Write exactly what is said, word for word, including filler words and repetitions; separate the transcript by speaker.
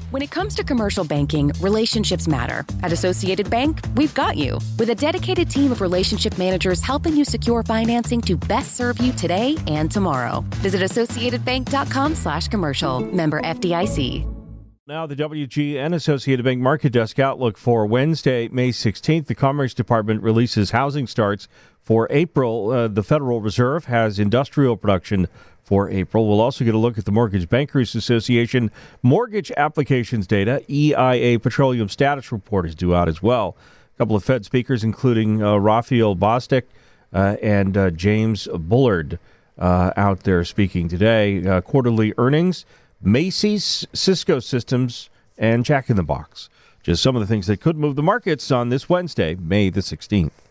Speaker 1: When it comes to commercial banking, relationships matter. At Associated Bank, we've got you. With a dedicated team of relationship managers helping you secure financing to best serve you today and tomorrow. Visit associatedbank.com slash commercial. Member F D I C.
Speaker 2: Now the W G and Associated Bank Market Desk outlook for Wednesday, May sixteenth. The Commerce Department releases housing starts for April. Uh, the Federal Reserve has industrial production for April. We'll also get a look at the Mortgage Bankers Association mortgage applications data. E I A Petroleum Status Report is due out as well. A couple of Fed speakers, including uh, Raphael Bostic uh, and uh, James Bullard, uh, out there speaking today. Uh, quarterly earnings, Macy's, Cisco Systems, and Jack in the Box. Just some of the things that could move the markets on this Wednesday, May the sixteenth.